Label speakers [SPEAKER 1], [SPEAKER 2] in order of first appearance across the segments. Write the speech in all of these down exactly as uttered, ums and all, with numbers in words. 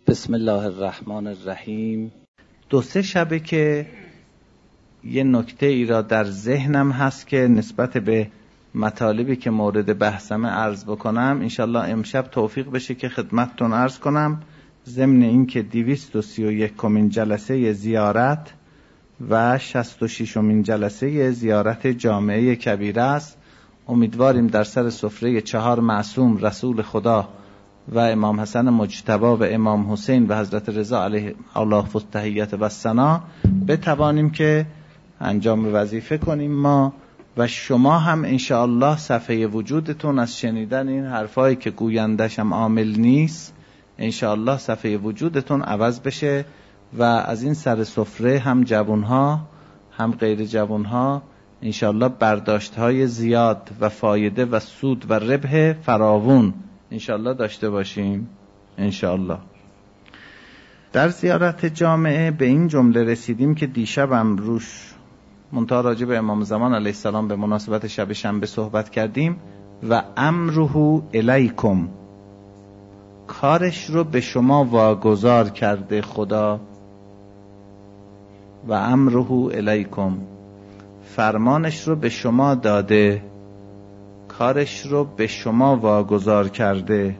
[SPEAKER 1] بسم الله الرحمن الرحیم. دو سه شبه که یه نکته ای را در ذهنم هست که نسبت به مطالبی که مورد بحثمه عرض بکنم. انشالله امشب توفیق بشه که خدمتتون عرض کنم، ضمن این که دویست و سی و یکمین جلسه زیارت و شصت و ششمین جلسه زیارت جامعه کبیره است. امیدواریم در سر سفره چهار معصوم رسول خدا و امام حسن مجتبی و امام حسین و حضرت رضا علیه الله التحیت و الثنا بتوانیم که انجام وظیفه کنیم ما و شما هم انشاءالله صفحه وجودتون از شنیدن این حرفایی که گویندش هم عامل نیست، انشاءالله صفحه وجودتون عوض بشه و از این سر سفره هم جوانها هم غیر جوانها انشاءالله برداشتهای زیاد و فایده و سود و ربح فراوون انشاءالله داشته باشیم. انشاءالله در زیارت جامعه به این جمله رسیدیم که دیشبم روش منتها راجع به امام زمان علیه السلام به مناسبت شب شنبه صحبت کردیم. و امره الیکم، کارش رو به شما واگذار کرده خدا. و امره الیکم، فرمانش رو به شما داده، کارش رو به شما واگذار کرده.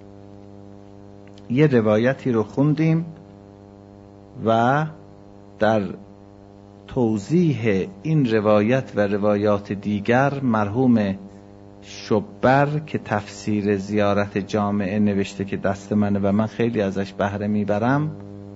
[SPEAKER 1] یه روایتی رو خوندیم و در توضیح این روایت و روایات دیگر مرحوم شبر که تفسیر زیارت جامعه نوشته که دست منه و من خیلی ازش بهره میبرم،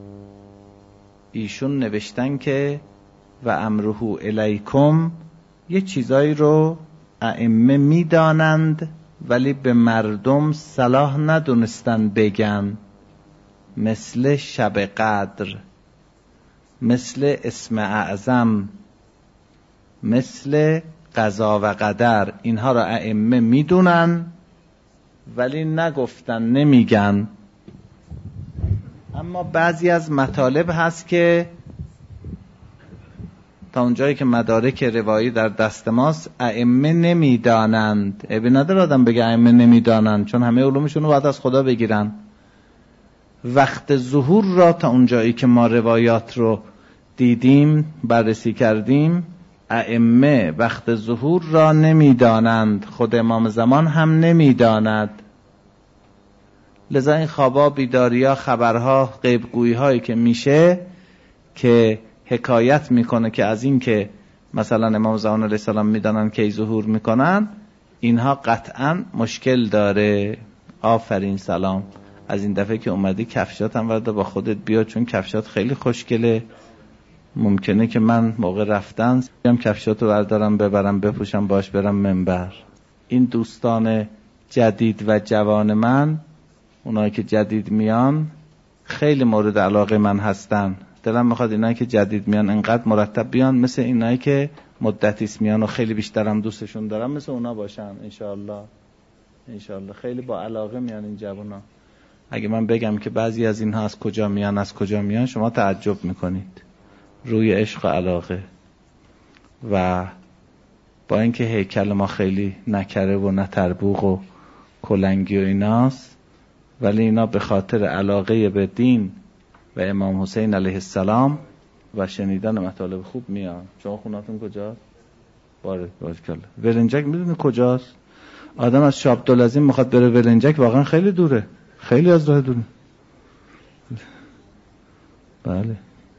[SPEAKER 1] ایشون نوشتن که و امره الیکم یه چیزایی رو ائمه میدانند ولی به مردم صلاح ندونستن بگن، مثل شب قدر، مثل اسم اعظم، مثل قضا و قدر. اینها را ائمه میدونن ولی نگفتن، نمیگن. اما بعضی از مطالب هست که تا اونجایی که مدارک روایی در دست ماست ائمه نمیدانند. ابی نداره آدم بگه ائمه نمیدانند، چون همه علومشون رو باید از خدا بگیرن. وقت ظهور را تا اونجایی که ما روایات رو دیدیم بررسی کردیم، ائمه وقت ظهور را نمیدانند، خود امام زمان هم نمیداند. لذا این خوابا، بیداریا، خبرها، غیبگویی هایی که میشه که حکایت میکنه که از این که مثلا امام زمان علیه السلام میدانن کی ظهور میکنن، اینها قطعا مشکل داره. آفرین، سلام. از این دفعه که اومدی کفشات هم ورده با خودت بیا، چون کفشات خیلی خوشگله. ممکنه که من موقع رفتن بیام کفشاتو بردارم ببرم بپوشم باش برم منبر. این دوستان جدید و جوان من، اونایی که جدید میان خیلی مورد علاقه من هستن. دلم میخواد اینایی که جدید میان انقدر مرتب بیان مثل اینایی که مدتیست میان و خیلی بیشترم دوستشون دارم مثل اونا باشن. انشاءالله انشاءالله خیلی با علاقه میان این جوانا. اگه من بگم که بعضی از اینها از کجا میان از کجا میان شما تعجب میکنید، روی عشق و علاقه. و با اینکه هیکل ما خیلی نکره و نتربوق و کلنگی و ایناست، ولی اینا به خاطر علاقه به دین و امام حسین علیه السلام و شنیدن مطالب خوب میان. شما خونتون کجاست؟ باره بارکالله. ولنجک میدونی کجاست؟ آدم از شاه عبدالعظیم میخواد بره ولنجک، واقعا خیلی دوره، خیلی از راه دوره. بله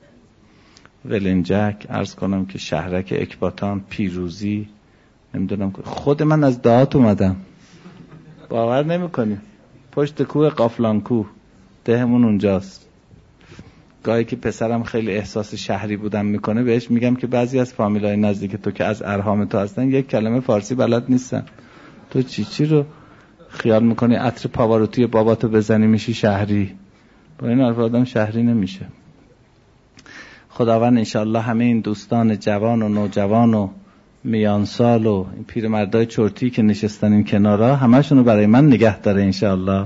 [SPEAKER 1] ولنجک، عرض کنم که شهرک اکباتان، پیروزی، نمیدونم. خود من از دهات اومدم، باور نمیکنی، پشت کوه قافلانکو، دهمون اونجاست. گاهی که پسرم خیلی احساس شهری بودم میکنه بهش میگم که بعضی از فامیلای نزدیک تو که از ارحام تو هستن یک کلمه فارسی بلد نیستن. تو چی چی رو خیال میکنی عطر پاواروتی باباتو بزنی میشی شهری؟ با این حرف آدم شهری نمیشه. خداوند انشاءالله همه این دوستان جوان و نوجوان و میانسال و این پیرمردای چرتی که نشستن این کنارا همشونو برای من نگه داره انشاءالله.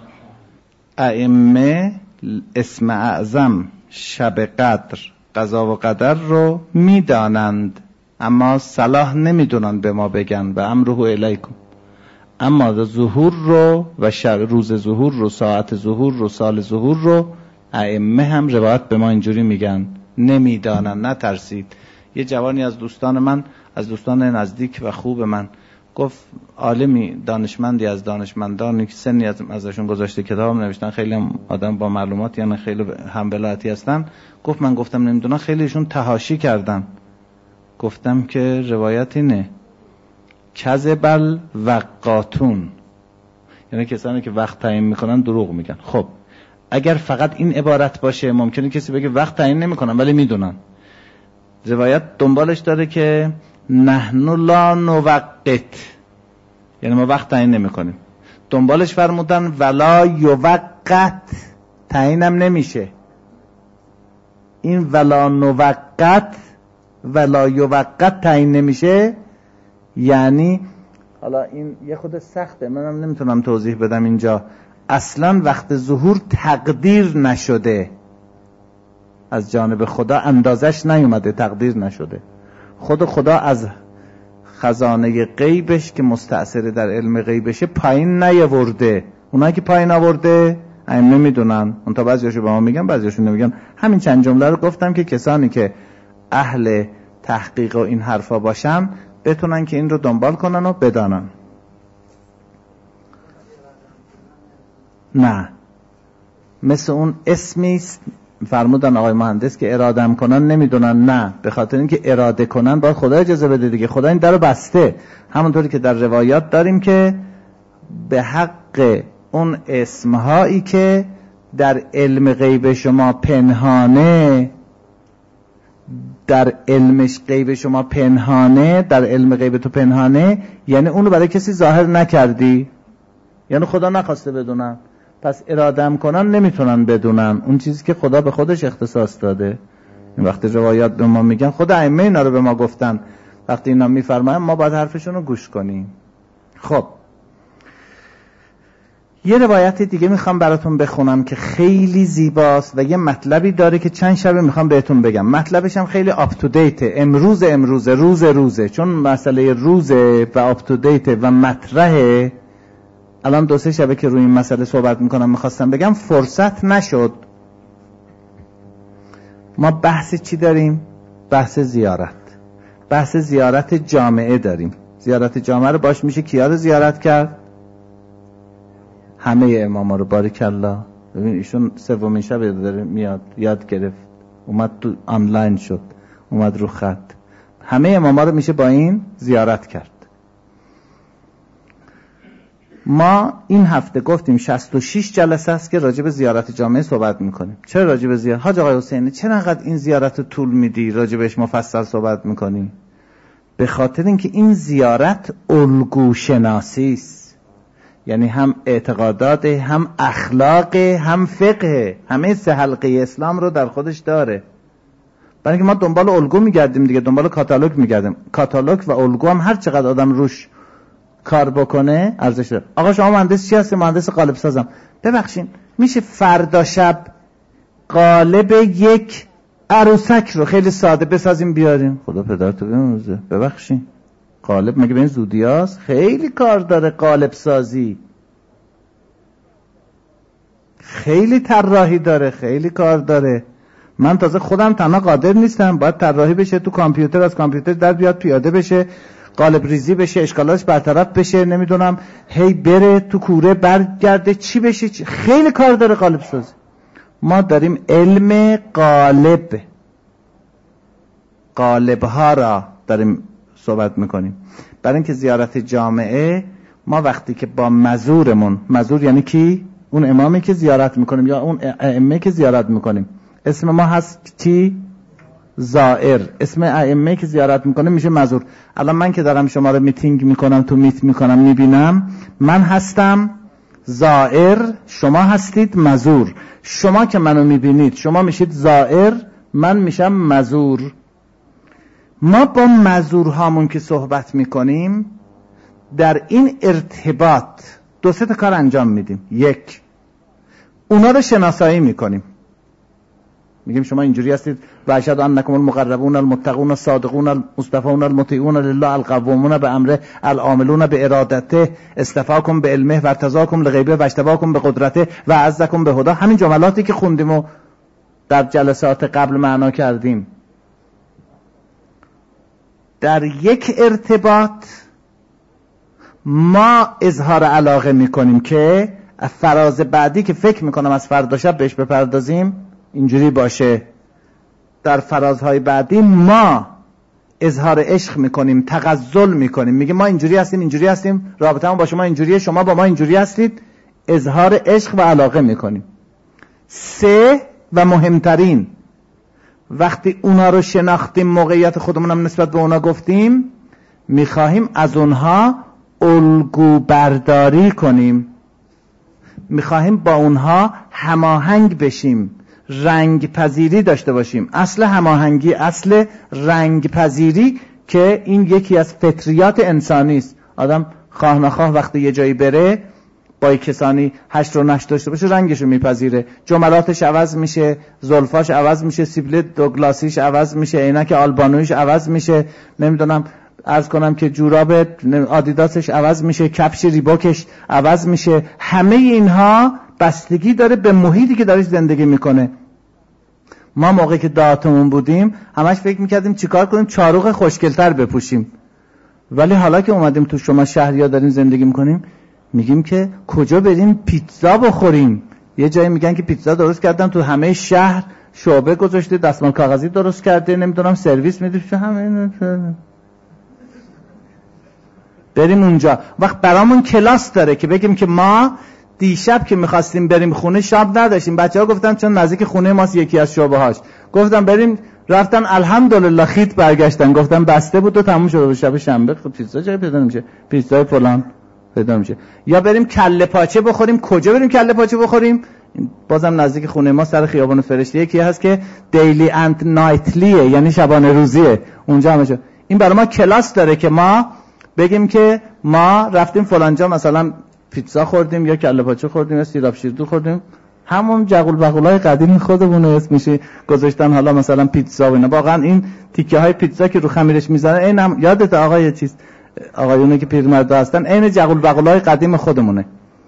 [SPEAKER 1] ائمه اسم اعظم، شب قدر، قضا و قدر رو میدانند اما صلاح نمیدونن به ما بگن. و امره الیکم، اما ظهور رو و شب روز ظهور رو، ساعت ظهور رو، سال ظهور رو ائمه هم روایت به ما اینجوری میگن، نمیدانن. نترسید. یه جوانی از دوستان من، از دوستان نزدیک و خوب من، گفت عالمی دانشمندی از دانشمندانی که سنی از ازشون گذاشته کتاب نوشتن، خیلی هم آدم با معلومات، یعنی خیلی هم بلاتی هستن، گفت من گفتم نمیدونم، خیلیشون تحاشی کردن. گفتم که روایت اینه کذبل وقاتون، یعنی کسانی که وقت تعیین میکنن دروغ میگن. خب اگر فقط این عبارت باشه ممکنه کسی بگه وقت تعیین نمیکنن ولی میدونن. روایت دنبالش داره که نحن لا نوقت، یعنی ما وقت تعیین نمیکنیم. دنبالش فرمودن ولا یوقت، تعیینم نمیشه. این ولا نوقت، ولا یوقت تعیین نمیشه، یعنی حالا این یه خود سخته، منم نمیتونم توضیح بدم اینجا. اصلا وقت ظهور تقدیر نشده از جانب خدا، اندازش نیومده، تقدیر نشده. خود خدا از خزانه غیبش که مستأثر در علم غیبشه پایین نیاورده. اونایی که پایین آورده ائمه میدونن، اون تا بعضیاشو به ما میگن بعضیاشون نمیگن. همین چند جمله رو گفتم که کسانی که اهل تحقیق و این حرفا باشن بتونن که این رو دنبال کنن و بدانن. نه، مثل اون اسمیست فرمودن آقای مهندس که ارادم کنن نمیدونن. نه، به خاطر اینکه اراده کنن باید خدا اجازه بده دیگه. خدا این درو بسته، همونطوری که در روایات داریم که به حق اون اسمهایی که در علم غیب شما پنهانه، در علمش غیب شما پنهانه، در علم غیب تو پنهانه، یعنی اونو برای کسی ظاهر نکردی، یعنی خدا نخواسته بدونن، پس ارادم کنن نمیتونن بدونن اون چیزی که خدا به خودش اختصاص داده. وقتی روایات به ما میگن، خود ائمه اینا رو به ما گفتن، وقتی اینا میفرماین ما باید حرفشون رو گوش کنیم. خب یه روایت دیگه میخوام براتون بخونم که خیلی زیباست و یه مطلبی داره که چند شبه میخوام بهتون بگم. مطلبش هم خیلی آپ تو دیته، امروز امروزه روز روزه، چون مسئله روزه و آپ تو دیته و مطرحه. الان دو سه شبه که روی این مسئله صحبت میکنم، میخواستم بگم فرصت نشد. ما بحث چی داریم؟ بحث زیارت، بحث زیارت جامعه داریم. زیارت جامعه رو باش میشه کیا رو زیارت کرد؟ همه اماما رو. باریکالله. ببین ایشون سومین شب داره میاد، یاد گرفت، اومد تو آنلاین شد، اومد رو خط. همه اماما رو میشه با این زیارت کرد. ما این هفته گفتیم شصت و شش جلسه است که راجع به زیارت جامعه صحبت میکنیم. چرا راجع به زیارت؟ حاج آقای حسینی چرا انقدر این زیارت طول میدی راجع بهش مفصل صحبت میکنی؟ به خاطر اینکه این زیارت الگو شناسی است، یعنی هم اعتقادات، هم اخلاق، هم فقه، همه سه حلقه اسلام رو در خودش داره. برای اینکه ما دنبال الگو میگردیم دیگه، دنبال کاتالوگ میگردیم. کاتالوگ و الگو هم هر چقدر آدم روش کار بکنه ارزش داره. آقا شما مهندس چی هستی؟ مهندس قالب سازم. ببخشید میشه فردا شب قالب یک عروسک رو خیلی ساده بسازیم بیاریم؟ خدا پدرتو بیامرزه. ببخشید قالب مگه به این زودی هست؟ خیلی کار داره قالب سازی، خیلی طراحی داره، خیلی کار داره. من تازه خودم تنها قادر نیستم، باید طراحی بشه تو کامپیوتر، از کامپیوتر در بیاد پیاده بشه، قالب ریزی بشه، اشکالاتش برطرف بشه، نمیدونم هی بره تو کوره برگرده چی بشه چی. خیلی کار داره قالب سازی. ما داریم علم قالب، قالب ها را داریم صحبت میکنیم. برای اینکه زیارت جامعه، ما وقتی که با مزورمون، مزور یعنی کی؟ اون امامی که زیارت میکنیم یا اون ائمه که زیارت میکنیم، اسم ما هست چی؟ زائر. اسم ائمه که زیارت میکنه میشه مزور. الان من که دارم شما رو میتینگ میکنم، تو میت میکنم، میبینم، من هستم زائر، شما هستید مزور. شما که منو میبینید شما میشید زائر، من میشم مزور. ما با مزورهامون که صحبت میکنیم در این ارتباط دو سه تا کار انجام میدیم. یک، اونا رو شناسایی میکنیم. میگیم شما اینجوری هستید و اشهد انکم المقربون المتقون الصادقون المصطفون المطیعون لله القوامون بامر العاملون بارادته اصطفاکم بعلمه و ارتضاکم لغیبه و اجتباکم بقدرته و عزکم بهداه. همین جملاتی که خوندیم و در جلسات قبل معنا کردیم. در یک ارتباط ما اظهار علاقه میکنیم که فراز بعدی که فکر میکنم از فردا شب بهش بپردازیم اینجوری باشه. در فرازهای بعدی ما اظهار عشق میکنیم، تغزل میکنیم، میگیم ما اینجوری هستیم اینجوری هستیم، رابطه ما با شما اینجوریه، شما با ما اینجوری هستید، اظهار عشق و علاقه میکنیم. سه و مهمترین، وقتی اونا رو شناختیم، موقعیت خودمونم نسبت به اونا گفتیم، میخواهیم از اونها الگو برداری کنیم، میخواهیم با اونها هماهنگ بشیم، رنگ پذیری داشته باشیم. اصل هماهنگی، اصل رنگ پذیری که این یکی از فطریات انسانی است. آدم خواه نخواه وقتی یه جایی بره با کسانی هشت رو نشت داشته باشه رنگش رو میپذیره، جملاتش عوض میشه، زلفاش عوض میشه، سیبیل دوگلاسیش عوض میشه، عینک آلبانویش عوض میشه، نمیدونم عرض کنم که جوراب آدیداسش عوض میشه، کفش ریباکش عوض میشه. همه اینها بستگی داره به محیطی که دارش زندگی میکنه. ما موقعی که دهاتمون بودیم همش فکر میکردیم چیکار کنیم چاروق خوشگلتر بپوشیم، ولی حالا که اومدیم تو شما شهریا داریم زندگی میکنیم میگیم که کجا بریم پیتزا بخوریم. یه جایی میگن که پیتزا درست کردن تو همه شهر، شعبه گذاشته، دستمال کاغذی درست کرده، نمیدونم سرویس میده، چه همه بریم اونجا. وقت برامون کلاس داره که بگیم که ما دیشب که میخواستیم بریم خونه شب نداشتیم، بچه ها گفتن چون نزدیک خونه ماست یکی از شعبه هاش، گفتم بریم، رفتن الحمدلله خیت برگشتن، گفتم بسته بود و تموم شده. شب شنبه پیتزا جای پیدا نمیشه، پیتزای فلان پیدا میشه. یا بریم کله پاچه بخوریم. کجا بریم کله پاچه بخوریم؟ بازم نزدیک خونه ما سر خیابان فرشته یکی هست که دیلی اند نایتلیه، یعنی شبانه روزیه، اونجا همشه. این برای ما کلاس داره که ما بگیم که ما رفتیم فلانجا مثلا پیتزا خوردیم یا کله پاچه خوردیم یا سیراب شیردو خوردیم، همون جغول بغولای قدیمی خودمون اسم میشه گذاشتن حالا مثلا پیتزا و اینا. واقعا این تیکه های پیتزا که رو خمیرش میذارن این هم یادت آقای چیز آقایونه که پیرمردا هستن، عین جغول بغولای قدیم خودمونه.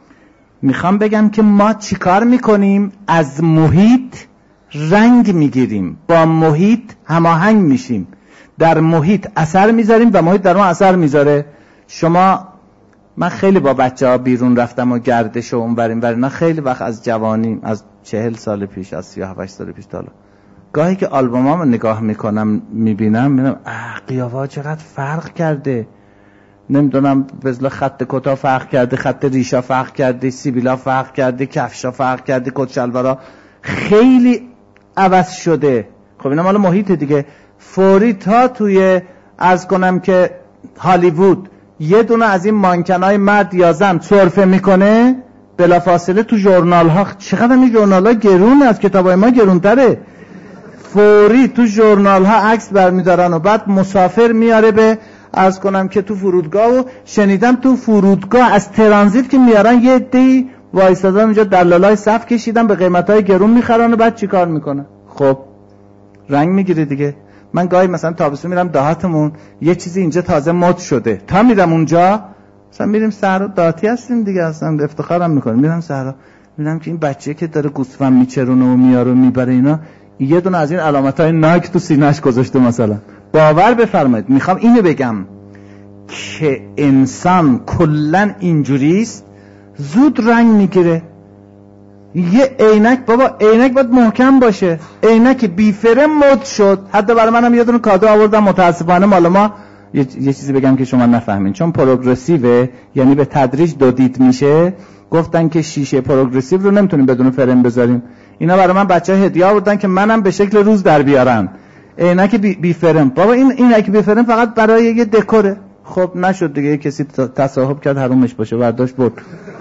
[SPEAKER 1] میخوام بگم که ما چیکار میکنیم؟ از محیط رنگ میگیریم، با محیط هماهنگ میشیم، در محیط اثر میذاریم و محیط در ما اثر میذاره. شما من خیلی با بچه ها بیرون رفتم و گردش و اونوریم ورنا، خیلی وقت از جوانی، از چهل سال پیش، از سی و هفت سال پیش تا حالا، گاهی که آلبومامو نگاه میکنم میبینم میبینم اه قیافه چقدر فرق کرده، نمیدونم بزلا خط کتا فرق کرده، خط ریشا فرق کرده، سیبیلا فرق کرده، کفشا فرق کرده، کت شلوارا خیلی عوض شده. خب اینا مال محیط دیگه. فوری تا توی عرض کنم که هالیوود یه دونه از این مانکنای مرد یا زن سرفه میکنه، بلافاصله تو ژورنال ها، چقدر این ژورنال ها گرونه، از کتابای ما گرونتره، فوری تو ژورنال ها عکس برمیدارن و بعد مسافر میاره به عرض کنم که تو فرودگاه. و شنیدم تو فرودگاه از ترانزیت که میارن یه عده‌ای وایسادن اونجا دلالای صف کشیدن به قیمتای گرون میخرن و بعد چیکار میکنن؟ خب رنگ میگیره دیگه. من گاهی مثلا تابستون میرم دهاتمون، یه چیزی اینجا تازه مد شده، تا میرم اونجا مثلا میریم صحرا، دهاتی هستیم دیگه، اصلا افتخارم میکنیم، میرم صحرا میبینم که این بچه که داره گوسفند میچرونه و میاره و میبره اینا، یه دونه از این علامتای نایک تو سینه‌اش گذاشته مثلا. باور بفرمایید، میخوام اینو بگم که انسان کلن اینجوریست، زود رنگ میگیره. یه عینک، بابا عینک باید محکم باشه، عینک بی فرم مد شد. حتی برای منم یه دونه کادو آوردم، متاسفانه مال ما یه, یه چیزی بگم که شما نفهمین، چون پروگرسیوه یعنی به تدریج دو دید میشه، گفتن که شیشه پروگرسیو رو نمیتونیم بدون فرم بذاریم. اینا برای من بچه‌ها هدیه آوردن که منم به شکل روز در بیارن. عینک بی, بی فرم. بابا این عینک بی فرم فقط برای یه دکوره. خب نشد دیگه، کسی تصاحب کرد حرومش باشه، برداشت برد.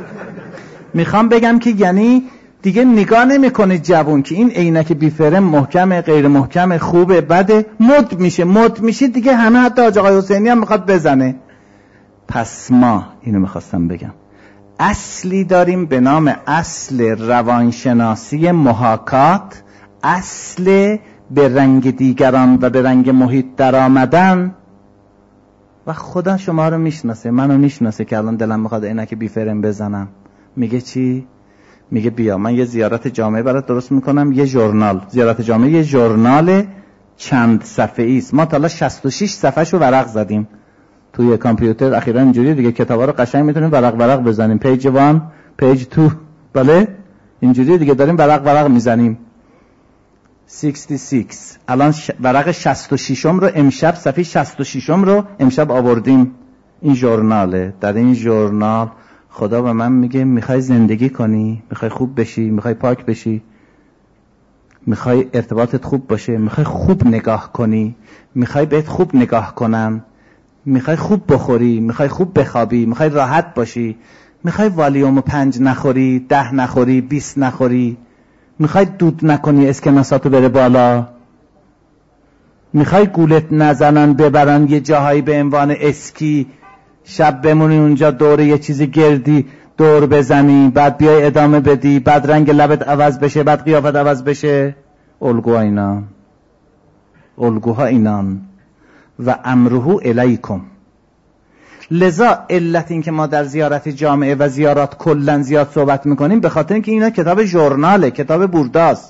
[SPEAKER 1] میخوام بگم که یعنی دیگه نگاه نمیکنه جوون که این عینک بی فرم محکمه، غیر محکمه، خوبه، بده، مد میشه. مد میشه دیگه همه، حتی حاج آقای حسینی هم میخواد بزنه. پس ما اینو میخواستم بگم، اصلی داریم به نام اصل روانشناسی محاکات، اصل به رنگ دیگران و به رنگ محیط در آمدن. و خدا شما رو میشناسه، منو میشناسه که الان دلم میخواد عینک بی فرم بزنم. میگه چی؟ میگه بیا من یه زیارت جامعه برات درست میکنم، یه ژورنال. زیارت جامعه یه ژورنال چند صفحه‌ای است. ما تا حالا شصت و شش صفحه‌شو ورق زدیم توی کامپیوتر. اخیراً اینجوری دیگه کتابا رو قشنگ میتونیم ورق ورق بزنیم، پیج وان، پیج تو، بله اینجوری دیگه داریم ورق ورق میزنیم. شصت و شش الان ش... ورق شصت و شش رو امشب، صفحه شصت و شش رو امشب آوردیم. این ژورناله. در این ژورنال خدا به من میگه میخوای زندگی کنی، میخوای خوب بشی، میخوای پاک بشی، میخوای ارتباطت خوب باشه، میخوای خوب نگاه کنی، میخوای بهت خوب نگاه کنن، میخوای خوب بخوری، میخوای خوب بخوابی، میخوای راحت باشی، میخوای والیوم پنج نخوری، ده نخوری، بیست نخوری، میخوای دود نکنی اسکناساتو بره بالا، میخوای گولت نزنن ببرن یه جاهایی به عنوان اسکی، شب بمونی اونجا دوره یه چیزی گردی دور بزنی، بعد بیای ادامه بدی، بعد رنگ لبت عوض بشه، بعد قیافت عوض بشه. الگوها اینان، الگوها اینان. و امره الیکم. لذا علت این که ما در زیارت جامعه و زیارات کلن زیاد صحبت میکنیم به خاطر اینکه اینا کتاب ژورناله، کتاب بورداست.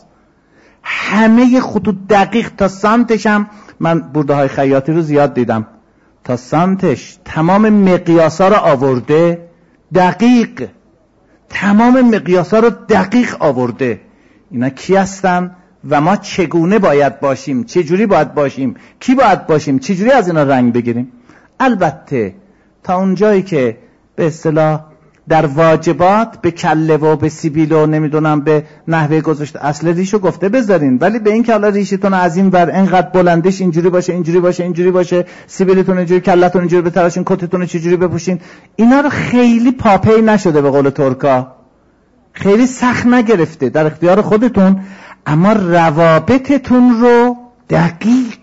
[SPEAKER 1] همه خطوط دقیق تا سانتش هم، من برده های خیاطی رو زیاد دیدم، تا سانتش تمام مقیاسا رو آورده، دقیق تمام مقیاسا رو دقیق آورده. اینا کی هستن و ما چگونه باید باشیم، چجوری باید باشیم، کی باید باشیم، چجوری از اینا رنگ بگیریم. البته تا اونجایی که به اصطلاح در واجبات به کله و به سیبیل و نمیدونم به نحوه گذاشته اصل ریشو گفته بذارین، ولی به این که حالا ریشتون از این ور انقدر بلندش اینجوری باشه، اینجوری باشه، اینجوری باشه، سیبیلتون اینجوری، کلتون اینجوری بتراشین، کتتون چجوری بپوشین، اینا رو خیلی پاپی نشده به قول ترکا، خیلی سخت نگرفته، در اختیار خودتون، اما روابطتون رو دقیق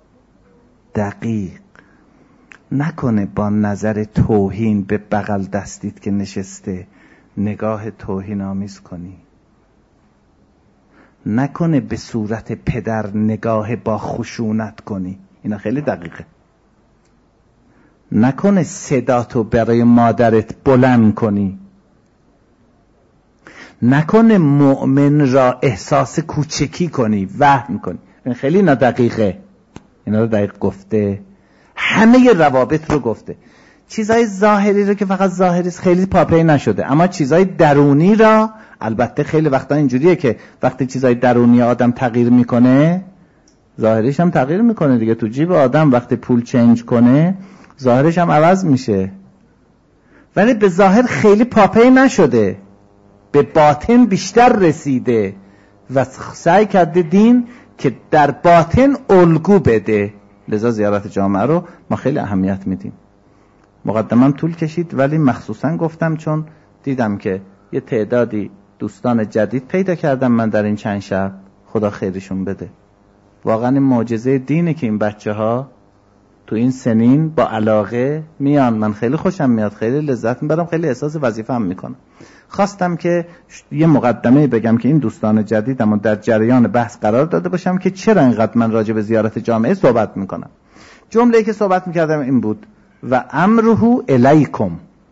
[SPEAKER 1] دقیق نکنه با نظر توهین به بغل دستیت که نشسته نگاه توهین آمیز کنی، نکنه به صورت پدر نگاه با خشونت کنی، اینا خیلی دقیقه. نکنه صداتو برای مادرت بلند کنی، نکنه مؤمن را احساس کوچکی کنی، وهم کنی، این خیلی دقیقه. اینا رو دقیق گفته، همه روابط رو گفته. چیزای ظاهری رو که فقط ظاهری خیلی پاپی نشده، اما چیزای درونی را البته خیلی وقتا اینجوریه که وقتی چیزای درونی آدم تغییر میکنه ظاهریش هم تغییر میکنه دیگه. تو جیب آدم وقتی پول چنج کنه ظاهرش هم عوض میشه، ولی به ظاهر خیلی پاپی نشده، به باطن بیشتر رسیده و سعی کرده دین که در باطن الگو بده. لذا زیارت جامعه رو ما خیلی اهمیت میدیم. مقدمم طول کشید ولی مخصوصا گفتم چون دیدم که یه تعدادی دوستان جدید پیدا کردم من در این چند شب، خدا خیرشون بده. واقعا این معجزه دینه که این بچه ها تو این سنین با علاقه میان. من خیلی خوشم میاد، خیلی لذت میبرم، خیلی احساس وظیفه هم میکنم. خواستم که یه مقدمه بگم که این دوستان جدیدم در جریان بحث قرار داده باشم که چرا اینقدر من راجع به زیارت جامعه صحبت میکنم. جمله‌ای که صحبت میکردم این بود: و امره الیکم.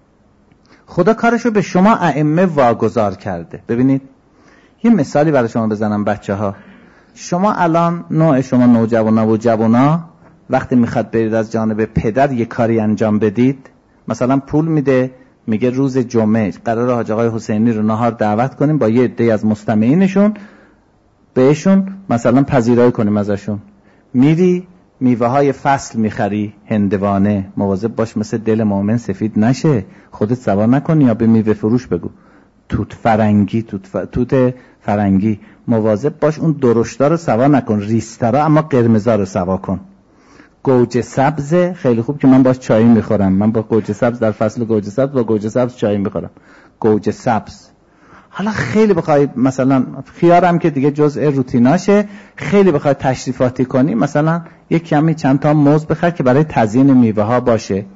[SPEAKER 1] خدا کارشو به شما ائمه واگذار کرده. ببینید یه مثالی برای شما بزنم بچه ها. شما الان نوع شما نوجوانا و جوانا وقتی میخواد برید از جانب پدر یه کاری انجام بدید، مثلا پول میده، میگه روز جمعه قرار حاج آقای حسینی رو نهار دعوت کنیم با یه عده از مستمعینشون، بهشون مثلا پذیرایی کنیم ازشون. میری میوه های فصل میخری، هندوانه، مواظب باش مثل دل مومن سفید نشه، خودت سوا نکنی یا به میوه فروش بگو توت فرنگی، توت, ف... توت فرنگی مواظب باش اون درشتا رو سوا نکن، ریسترا اما قرمزا رو سوا کن. گوجه سبز خیلی خوب که من باش چای میخورم، من با گوجه سبز در فصل گوجه سبز با گوجه سبز چای میخورم. گوجه سبز حالا خیلی بخوای مثلا خیارم که دیگه جزء روتیناشه، خیلی بخوای تشریفاتی کنی مثلا یک کمی چند تا موز بخر که برای تزیین میوه ها باشه.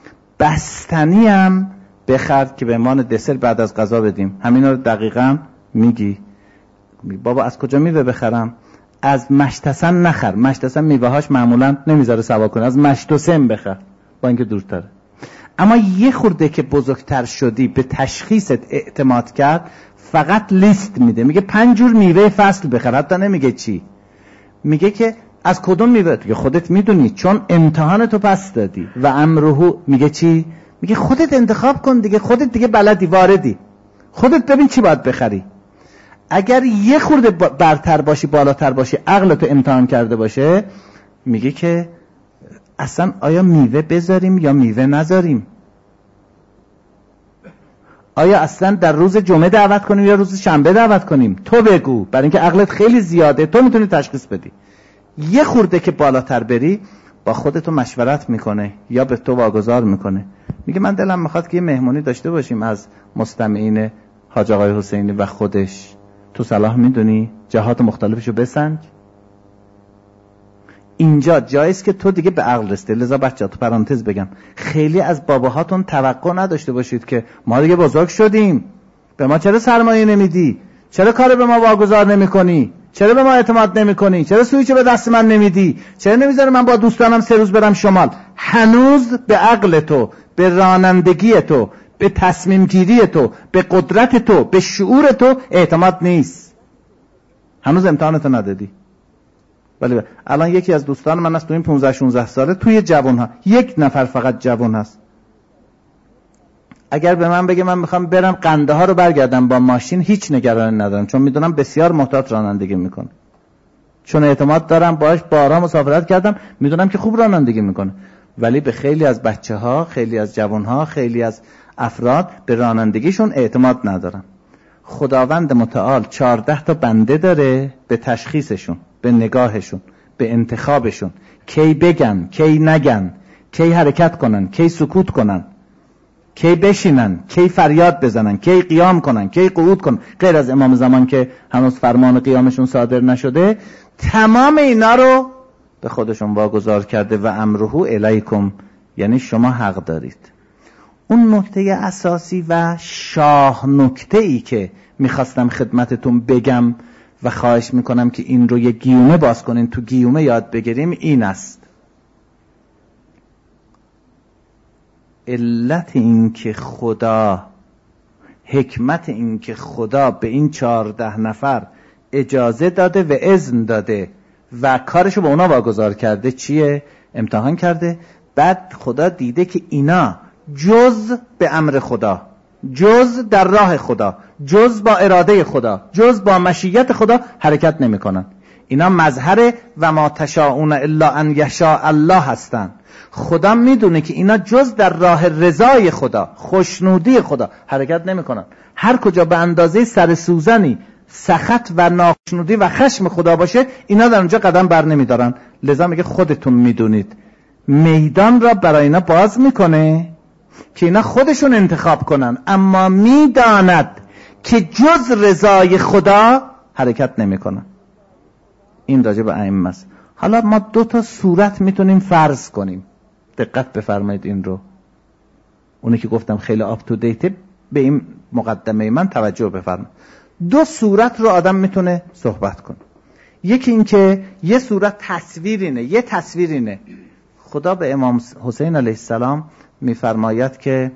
[SPEAKER 1] بستنی هم بخر که به عنوان دسر بعد از غذا بدیم. همینا رو دقیقاً میگی. بابا از کجا میوه بخرم؟ از مشتسن نخر، مشتسن میوه هاش معمولا نمیذاره سوا کنه، از مشتسن بخر با اینکه دورتره. اما یه خورده که بزرگتر شدی به تشخیصت اعتماد کرد، فقط لیست میده، میگه پنج جور میوه فصل بخر، حتی نمیگه چی، میگه که از کدوم میوه، دیگه خودت میدونی چون امتحان تو پس دادی. و امره میگه چی؟ میگه خودت انتخاب کن دیگه، خودت دیگه بلدی، واردی، خودت ببین چی باید بخری. اگر یه خورده برتر باشی، بالاتر باشی، عقلتو امتحان کرده باشه، میگه که اصلا آیا میوه بذاریم یا میوه نذاریم؟ آیا اصلا در روز جمعه دعوت کنیم یا روز شنبه دعوت کنیم؟ تو بگو، برای اینکه عقلت خیلی زیاده، تو میتونی تشخیص بدی. یه خورده که بالاتر بری، با خودتو مشورت میکنه یا به تو واگذار میکنه، میگه من دلم میخواد که یه مهمونی داشته باشیم از مستمعین حاج آقای حسینی و خودش، تو صلاح میدونی جهات مختلفشو بسنج. اینجا جاییست که تو دیگه به عقل رسیدی. لذا بچه‌ها تو پرانتز بگم، خیلی از باباهاتون توقع نداشته باشید که ما دیگه بزرگ شدیم، به ما چرا سرمایه نمیدی، چرا کار به ما واگذار نمیکنی، چرا به ما اعتماد نمیکنی، چرا سویچ به دست من نمیدی، چرا نمیذاری من با دوستانم سه روز برم شمال. هنوز به عقل تو، به رانندگی تو، به تصمیم گیری تو، به قدرت تو، به شعور تو اعتماد نیست. هنوز امتحانتو ندادی. ولی الان یکی از دوستان من است تو این پانزده شانزده ساله، توی جوان ها یک نفر فقط جوان هست. اگر به من بگه من میخوام برم قنده ها رو برگردم با ماشین، هیچ نگرانی ندارم، چون میدونم بسیار محتاط رانندگی میکنه، چون اعتماد دارم باهاش، با آرام مسافرت کردم، میدونم که خوب رانندگی میکنه. ولی به خیلی از بچه ها، خیلی از جوان ها، خیلی از افراد به رانندگیشون اعتماد ندارن. خداوند متعال چهارده تا بنده داره به تشخیصشون، به نگاهشون، به انتخابشون، کی بگن، کی نگن، کی حرکت کنن، کی سکوت کنن، کی بشینن، کی فریاد بزنن، کی قیام کنن، کی قعود کنن، غیر از امام زمان که هنوز فرمان قیامشون صادر نشده. تمام اینا رو به خودشون واگذار کرده. و امره الیکم، یعنی شما حق دارید. اون نکته اساسی و شاه نکته ای که میخواستم خدمتتون بگم و خواهش میکنم که این رو یه گیومه باز کنین، تو گیومه یاد بگیریم، این است: علت این که خدا، حکمت این که خدا به این چهارده نفر اجازه داده و اذن داده و کارشو به اونا واگذار کرده چیه؟ امتحان کرده. بعد خدا دیده که اینا جز به امر خدا، جز در راه خدا، جز با اراده خدا، جز با مشیت خدا حرکت نمی کنن. اینا مظهر و ما تشاءون الا ان یشاء الله هستن. خدا میدونه که اینا جز در راه رضای خدا، خوشنودی خدا حرکت نمی کنن. هر کجا به اندازه سر سوزنی سخط و ناخشنودی و خشم خدا باشه، اینا در اونجا قدم بر نمی دارن. لذا میگه خودتون میدونید، میدان را برای اینا باز میکنه که اینا خودشون انتخاب کنن، اما میداند که جز رضای خدا حرکت نمی کنن. این راجع به ائمه است. حالا ما دو تا صورت میتونیم فرض کنیم، دقت بفرمایید این رو، اونی که گفتم خیلی آپ تو دیت، به این مقدمه من توجه بفرمایید. دو صورت رو آدم میتونه صحبت کنه. یکی این که یه صورت تصویرینه، یه تصویرینه. خدا به امام حسین علیه السلام میفرماید که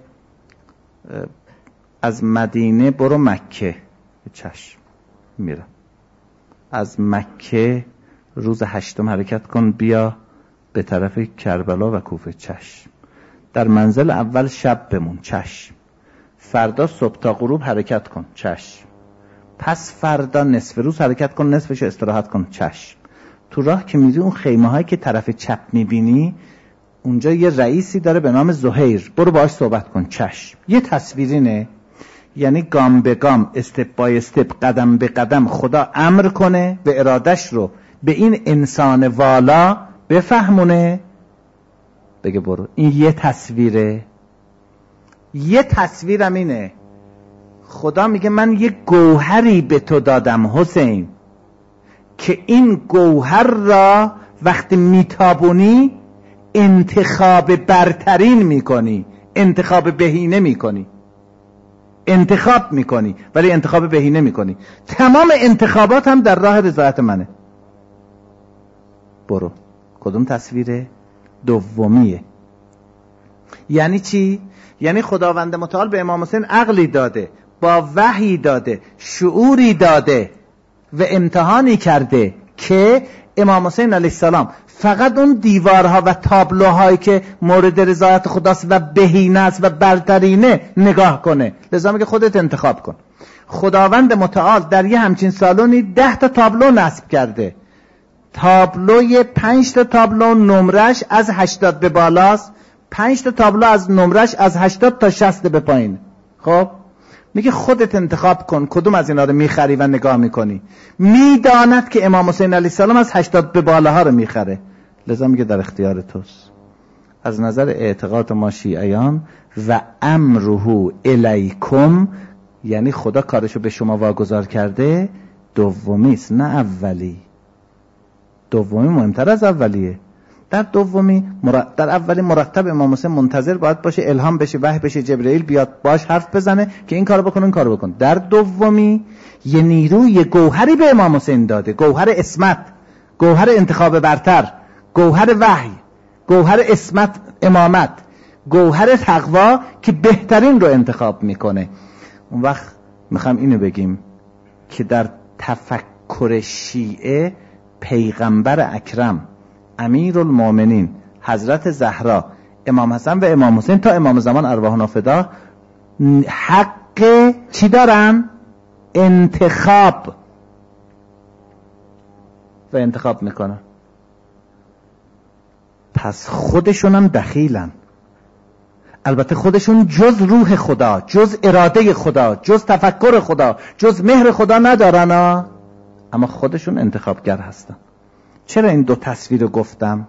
[SPEAKER 1] از مدینه برو مکه. چشم، میرم. از مکه روز هشتم حرکت کن، بیا به طرف کربلا و کوفه. چشم. در منزل اول شب بمون. چشم. فردا صبح تا غروب حرکت کن. چشم. پس فردا نصف روز حرکت کن، نصفش استراحت کن. چشم. تو راه که میری اون خیمه هایی که طرف چپ میبینی، اونجا یه رئیسی داره به نام زهیر، برو باهاش صحبت کن. چشم. یه تصویرینه، یعنی گام به گام، استپ بای استپ، قدم به قدم خدا امر کنه و ارادش رو به این انسان والا بفهمونه، بگه برو. این یه تصویره. یه تصویرم اینه، خدا میگه من یه گوهری به تو دادم حسین، که این گوهر را وقتی میتابونی انتخاب برترین میکنی، انتخاب بهینه میکنی. انتخاب میکنی ولی انتخاب بهینه میکنی. تمام انتخابات هم در راه رضایت منه. برو. کدوم تصویره؟ دومیه. یعنی چی؟ یعنی خداوند متعال به امام حسین عقلی داده، با وحی داده، شعوری داده و امتحانی کرده که امام حسین علیه السلام فقط اون دیوارها و تابلوهایی که مورد رضایت خداست و بهینه است و برترینه نگاه کنه. لذا میگه خودت انتخاب کن. خداوند متعال در یه همچین سالونی ده تا تابلو نصب کرده. تابلوی پنج تا تابلو نمرش از هشتاد به بالاست، پنج تا تابلو از نمرش از هشتاد تا شصت به پایین. خب میگه خودت انتخاب کن کدوم از اینا رو میخری و نگاه میکنی. میداند که امام حسین علیه السلام از هشتاد به بالاها رو میخره، لذا میگه در اختیار توست. از نظر اعتقاد ما شیعیان و امره الیکم، یعنی خدا کارشو به شما واگذار کرده، دومی است نه اولی. دومی مهمتر از اولیه. در دومی مرتب، در اولی مرتب امام حسین منتظر باید باشه الهام بشه، وحی بشه، جبرئیل بیاد باش حرف بزنه که این کارو بکن اون کارو بکن. در دومی یه نیروی یه گوهری به امام حسین داده، گوهر اسمت، گوهر انتخاب برتر، گوهر وحی، گوهر اسمت امامت، گوهر تقوا که بهترین رو انتخاب میکنه. اون وقت میخوام اینو بگیم که در تفکر شیعه پیغمبر اکرم، امیرالمومنین، حضرت زهرا، امام حسن و امام حسین تا امام زمان ارواحنا فدا حق چی دارن؟ انتخاب. و انتخاب میکنن. پس خودشون هم دخیلن. البته خودشون جز روح خدا، جز اراده خدا، جز تفکر خدا، جز مهر خدا ندارن ها. اما خودشون انتخابگر هستن. چرا این دو تصویر رو گفتم؟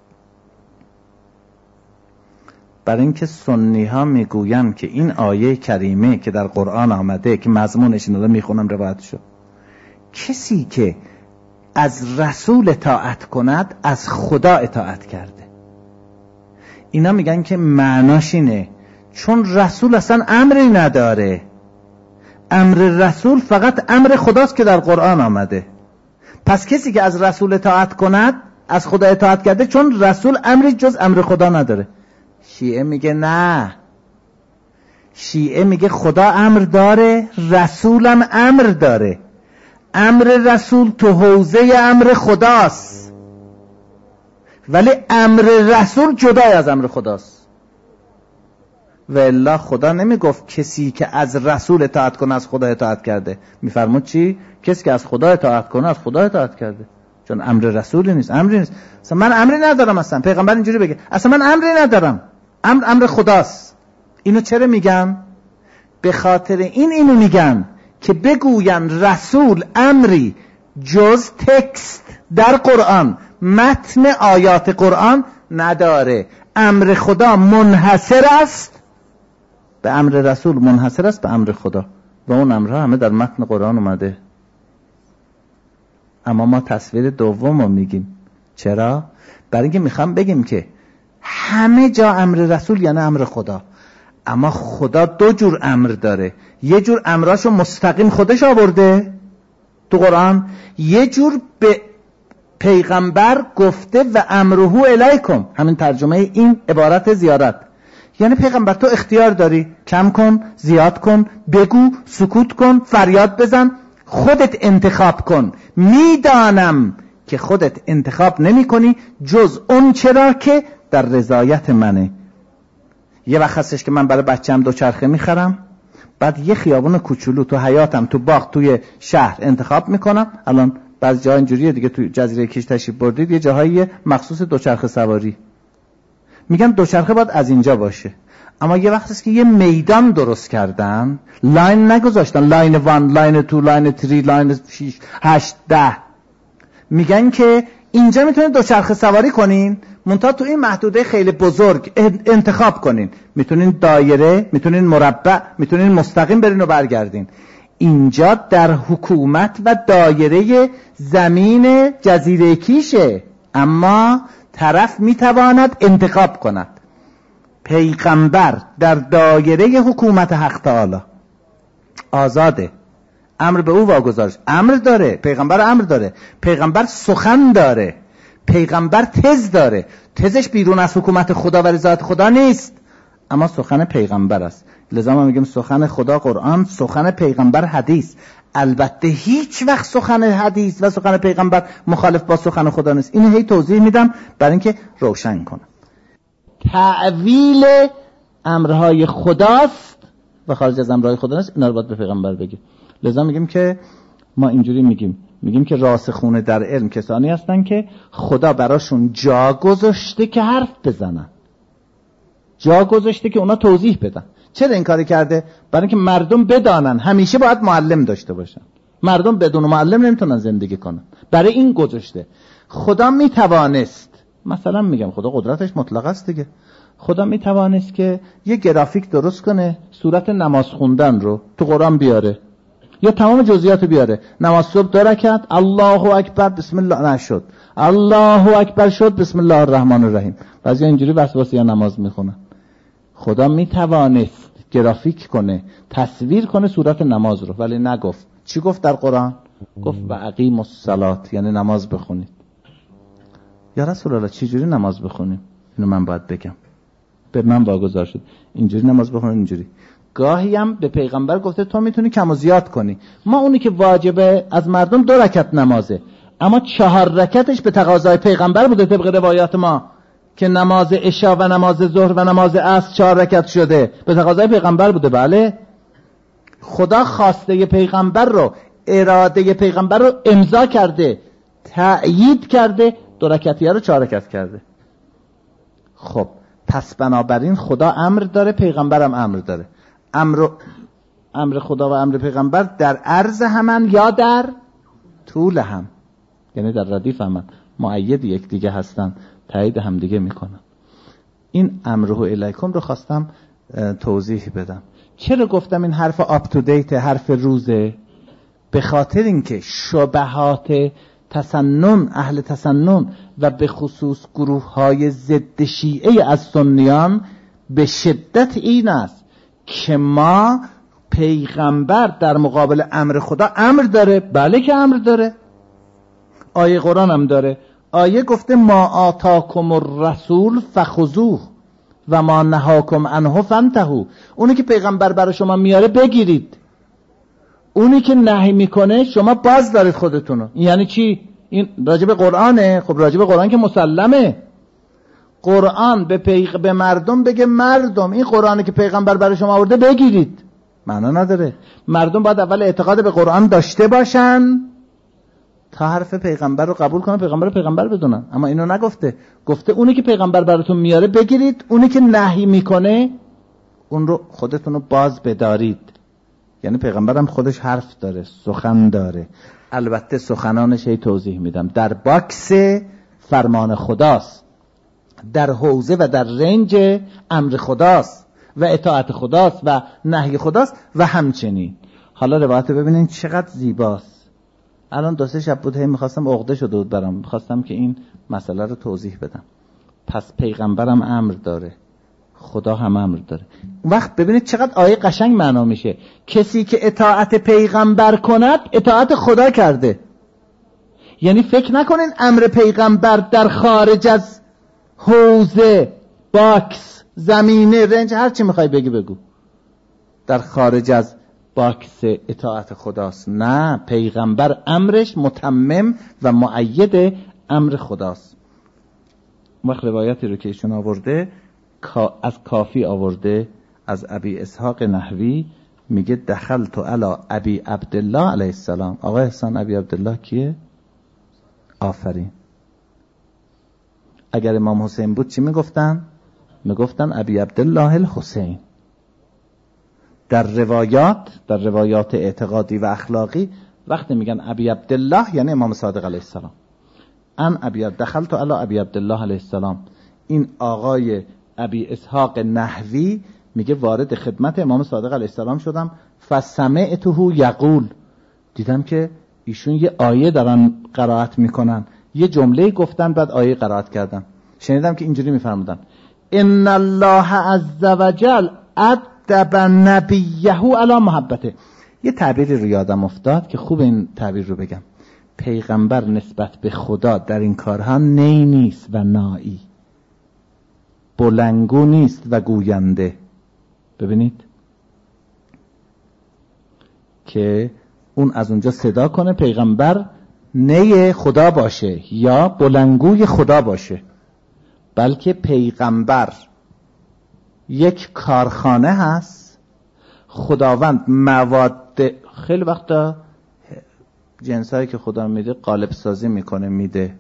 [SPEAKER 1] برای اینکه سنی ها میگوین که این آیه کریمه که در قرآن آمده که مضمونش اینو میخونم روایت شد، کسی که از رسول اطاعت کند از خدا اطاعت کرده. اینا میگن که معناش اینه چون رسول اصلا امری نداره، امر رسول فقط امر خداست که در قرآن آمده. پس کسی که از رسول اطاعت کند از خدا اطاعت کرده، چون رسول امری جز امر خدا نداره. شیعه میگه نه، شیعه میگه خدا امر داره، رسولم امر داره. امر رسول تو حوزه امر خداست، ولی امر رسول جدای از امر خداست. و الا خدا نمیگفت کسی که از رسول اطاعت کنه از خدا اطاعت کرده. میفرمود چی؟ کسی که از خدا اطاعت کنه از خدا اطاعت کرده، چون امر رسولی نیست، امری نیست. اصلا من امری ندارم، اصلا پیغمبر اینجوری بگه اصلا من امری ندارم، امر امر خداست. اینو چرا میگن؟ به خاطر این اینو میگن که بگوین رسول امری جز تکست در قرآن، متن آیات قرآن نداره. امر خدا منحصر است به امر رسول، منحصر است به امر خدا و اون امرها همه در متن قرآن اومده. اما ما تصویر دوم رو میگیم. چرا؟ برای اینکه میخوام بگیم که همه جا امر رسول یعنی امر خدا، اما خدا دو جور امر داره. یه جور امراشو مستقیم خودش آورده تو قرآن، یه جور به پیغمبر گفته و امره الیکم، همین ترجمه این عبارت زیارت. یعنی پیغمبر تو اختیار داری، کم کن، زیاد کن، بگو، سکوت کن، فریاد بزن، خودت انتخاب کن. میدانم که خودت انتخاب نمی کنی جز اون چرا که در رضایت منه. یه وقت هستش که من برای بچه‌م دوچرخه میخرم، بعد یه خیابون کوچولو تو حیاتم، تو باغ، توی شهر انتخاب میکنم. الان بعضی جاها اینجوریه دیگه، تو جزیره کیش تشریف بردید یه جاهایی مخصوص دوچرخه سواری، میگن دوچرخه باید از اینجا باشه. اما یه وقت هست که یه میدان درست کردن، لاین نگذاشتن، لاین وان، لاین تو، لاین تری، لاین شیش، هشت، ده. میگن که اینجا میتونید دوچرخه سواری کنین، منتها تو این محدوده خیلی بزرگ انتخاب کنین. میتونین دایره، میتونین مربع، میتونین مستقیم برین و برگردین. اینجا در حکومت و دایره زمین جزیره کیشه، اما طرف میتواند انتخاب کند. پیغمبر در دایره حکومت حق تعالی، آزاده، امر به او واگذارش. امر داره، پیغمبر امر داره، پیغمبر سخن داره، پیغمبر تز داره. تزش بیرون از حکومت خدا و رضایت خدا نیست، اما سخن پیغمبر است. لذا ما میگیم سخن خدا قرآن، سخن پیغمبر حدیث. البته هیچ وقت سخن حدیث و سخن پیغمبر مخالف با سخن خدا نیست. اینو هی توضیح میدم برای اینکه روشن کنم. تعویل امرهای خداست و خارج از امرهای خدا نیست، اینا رو باید به پیغمبر بگیم. لذا میگیم که ما اینجوری میگیم میگیم که راسخون در علم کسانی هستن که خدا براشون جا گذاشته که حرف بزنن، جا گذاشته که اونا توضیح بدن. چرا این کاری کرده؟ برای اینکه مردم بدانن همیشه باید معلم داشته باشن. مردم بدون معلم نمیتونن زندگی کنن، برای این گذاشته. خدا میتوانست، مثلا میگم خدا قدرتش مطلق است دیگه، خدا میتوانست که یه گرافیک درست کنه صورت نماز خوندن رو تو قرآن بیاره، یا تمام جزئیات بیاره. نماز صبح دو رکعت، الله اکبر بسم الله نشد، الله اکبر شد بسم الله الرحمن الرحیم. بعضی اینجوری وسواسی یا نماز میخونن. خدا میتوانست گرافیک کنه، تصویر کنه صورت نماز رو، ولی نگفت. چی گفت در قرآن؟ گفت و اقیموا الصلاة، یعنی نماز بخونید. یا رسول الله چی جوری نماز بخونیم؟ اینو من باید بگم، به من واگذار شد اینجوری نماز بخونید. اینجوری گاهی هم به پیغمبر گفته تو میتونی کم و زیاد کنی. ما اونی که واجبه از مردم دو رکعت نمازه، اما چهار رکعتش به تقاضای پیغمبر بوده طبق روایات ما، که نماز عشا و نماز ظهر و نماز عصر چهار رکعت شده، به تقاضای پیغمبر بوده. بله، خدا خواسته پیغمبر رو، اراده پیغمبر رو امضا کرده، تأیید کرده، دو رکعتی رو چهار رکعت کرده. خب پس بنابراین خدا امر داره، پیغمبرم امر داره. امر امر خدا و امر پیغمبر در عرض همن یا در طول هم، یعنی در ردیف همن، مؤید یک دیگه هستن، تایید هم دیگه میکنن. این امره الیکم رو خواستم توضیح بدم. چرا گفتم این حرف آپ تو دیت، حرف روزه؟ به خاطر اینکه شبهات تسنن، اهل تسنن و به خصوص گروه های ضد شیعه از سنیان به شدت این است که ما پیغمبر در مقابل امر خدا امر داره. بله که امر داره، آیه قرآن هم داره. آیه گفته ما آتاکم الرسول فخذوه و ما نهاکم عنه فانتهوا. اونی که پیغمبر برای شما میاره بگیرید، اونی که نهی میکنه شما باز دارید خودتونو. یعنی چی؟ این راجب قرآنه. خب راجب قرآن که مسلمه. قرآن به, پیغ... به مردم بگه مردم این قرآنی که پیغمبر برای شما آورده بگیرید، معنا نداره. مردم باید اول اعتقاد به قرآن داشته باشن تا حرف پیغمبر رو قبول کنن، پیغمبر رو پیغمبر بدونن. اما اینو نگفته، گفته اونی که پیغمبر براتون میاره بگیرید، اونی که نهی میکنه اون رو خودتون رو باز بدارید. یعنی پیغمبرم خودش حرف داره، سخن داره. البته سخنانش هی توضیح میدم، در باکس فرمان خداست، در حوزه و در رنج امر خداست و اطاعت خداست و نهی خداست. و همچنین حالا روایت ببینین چقدر زیباست. الان دو سه شب بود هی میخواستم عقده شده بود برام، میخواستم که این مسئله رو توضیح بدم. پس پیغمبرم امر داره، خدا هم امر داره. اون وقت ببینید چقدر آیه قشنگ معنا میشه. کسی که اطاعت پیغمبر کند اطاعت خدا کرده. یعنی فکر نکنین امر پیغمبر در خارج از حوزه، باکس، زمینه، رنج، هر چی میخوای بگی بگو، در خارج از باکس اطاعت خداست. نه، پیغمبر امرش متمم و مؤید امر خداست. وقت روایتی رو که ایشون آورده از کافی آورده از ابی اسحاق نحوی، میگه دخلت علی ابی عبدالله علیه السلام. آقا احسان ابی عبدالله کیه؟ آفرین. اگر امام حسین بود چی میگفتن؟ میگفتن ابی عبدالله الحسین. در روایات در روایات اعتقادی و اخلاقی وقتی میگن ابی عبدالله یعنی امام صادق علیه السلام. ان ابی دخلت علی ابی عبدالله علیه السلام. این آقای ابی اسحاق نحوی میگه وارد خدمت امام صادق علیه السلام شدم، فسمعته یقول، دیدم که ایشون یه آیه دارن قرائت میکنن، یه جمله گفتن بعد آیه قرائت کردن. شنیدم که اینجوری میفرمودن ان الله عز وجل ادب نبیه علی محبته. یه تعبیری رو یادم افتاد که خوب این تعبیر رو بگم. پیغمبر نسبت به خدا در این کارها نی نیست و نایی، بلنگو نیست و گوینده. ببینید که اون از اونجا صدا کنه پیغمبر نی خدا باشه یا بلنگوی خدا باشه، بلکه پیغمبر یک کارخانه هست. خداوند مواد، خیلی وقتا جنسایی که خدا میده قالب سازی میکنه میده،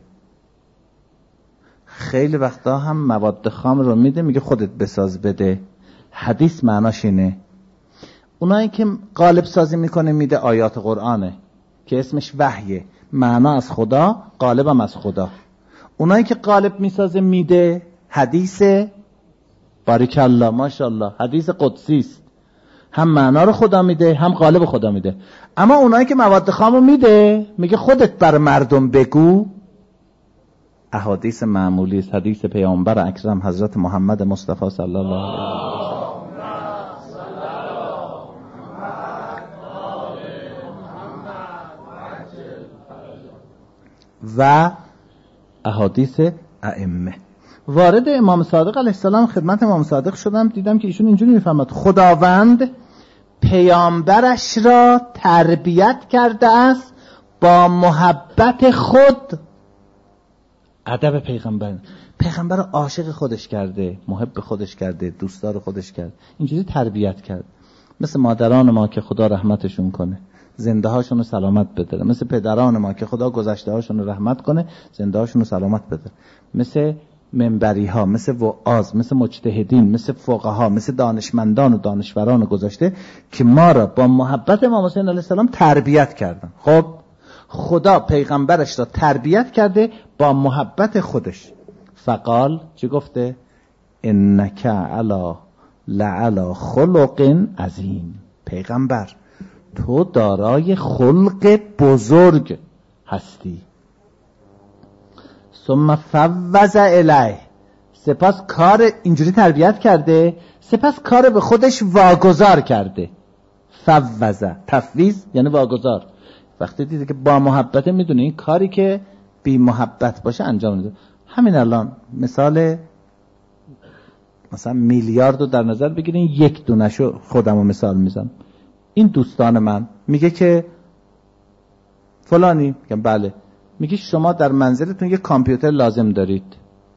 [SPEAKER 1] خیلی وقتا هم مواد خام رو میده میگه خودت بساز بده. حدیث معناش اینه. اونایی که قالب سازی میکنه میده آیات قرآنه که اسمش وحیه، معنا از خدا، قالبم از خدا. اونایی که قالب میسازه میده حدیثه، بارک الله ماشاءالله، حدیث قدسی است، هم معنا رو خدا میده هم قالب خدا میده. اما اونایی که مواد خامو میده میگه خودت بر مردم بگو، احادیث معمولی است. حدیث پیامبر اکرم حضرت محمد مصطفی صلی الله علیه و و احادیث ائمه. وارد امام صادق علیه السلام خدمت امام صادق شدم، دیدم که ایشون اینجوری میفهمد خداوند پیامبرش را تربیت کرده است با محبت خود. ادب پیغمبر، پیغمبر رو عاشق خودش کرده، محب خودش کرده، دوستدار خودش کرد، اینجوری تربیت کرد. مثل مادران ما که خدا رحمتشون کنه، زنده هاشون رو سلامت بده. مثل پدران ما که خدا گذشته هاشون رو رحمت کنه، زنده هاشون رو سلامت بده. مثل منبری ها، مثل وعاظ، مثل مجتهدین، مثل فقها، مثل دانشمندان و دانشوران گذاشته که ما را با محبت امام حسین علیه السلام تربیت کردن. خب خدا پیغمبرش را تربیت کرده با محبت خودش. فقال چی گفته؟ انک علی لعلی خلق عظیم. پیغمبر تو دارای خلق بزرگ هستی. ثم فوض الیه، سپس کار اینجوری تربیت کرده، سپس کار به خودش واگذار کرده. فوض، تفویض یعنی واگذار. وقتی دیده که با محبت، میدونه این کاری که بی محبت باشه انجام نده. همین الان مثال مثلا میلیارد رو در نظر بگیرین، یک دونشو خودم رو مثال میزنم. این دوستان من میگه که فلانی، میگم بله، میگه شما در منزلتون یه کامپیوتر لازم دارید.